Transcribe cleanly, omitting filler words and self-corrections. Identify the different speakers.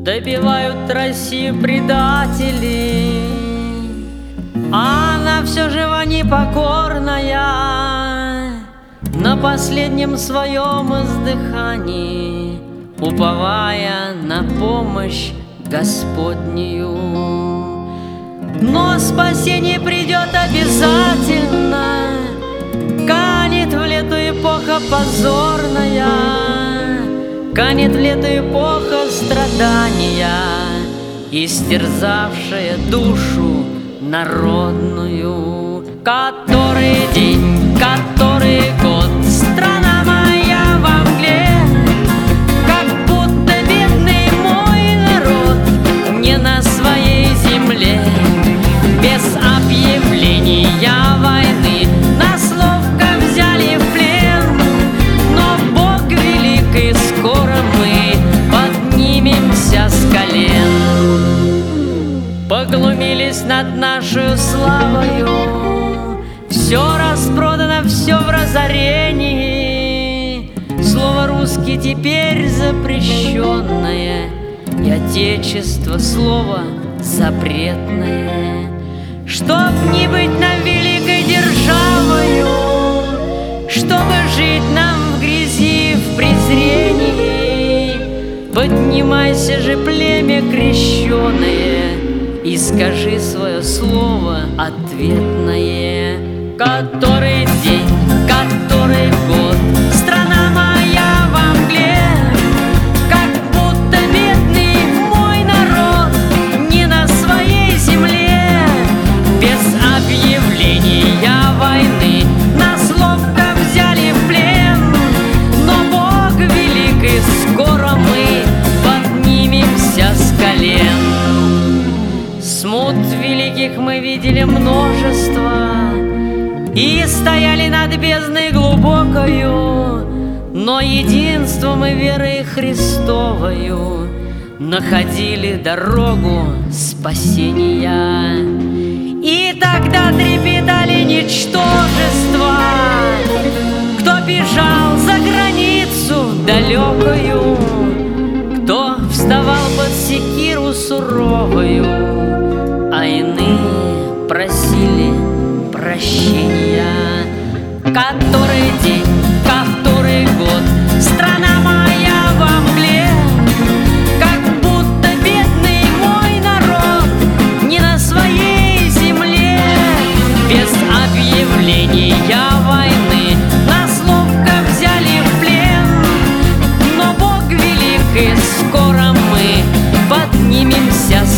Speaker 1: Добивают Россию предатели, а она все жива непокорная, на последнем своем издыхании, уповая на помощь Господнюю. Но спасение придет обязательно, канет в лету эпоха позорная, канет в лету эпоха страдания, истерзавшая душу народную. Который день, который год, страна моя во мгле, как будто бедный мой народ не на своей земле. Без объявления войны нас ловко взяли в плен, но Бог велик, и скоро мы поднимемся с колен. Поглумились над нашу славою, все распродано, все в разорении. Слово русский теперь запрещенное, и отечество слово запретное. Чтоб не быть нам великой державою, чтобы жить нам в грязи, в презрении, поднимайся же, племя крещеное, и скажи свое слово ответное. Который день, который год, страна моя во мгле, как будто бедный мой народ не на своей земле. Без объявления войны нас ловко взяли в плен, но Бог велик, и скоро мы поднимемся с колен. Смут великих мы видели множество и стояли над бездной глубокою, но единством и верой Христовою находили дорогу спасения. И тогда трепетали ничтожества, кто бежал за границу далекою, кто вставал под секиру суровою, а иные просили прощения. Который день, который год, страна моя во мгле, как будто бедный мой народ не на своей земле. Без объявления войны нас ловко взяли в плен, но Бог велик, и скоро мы поднимемся с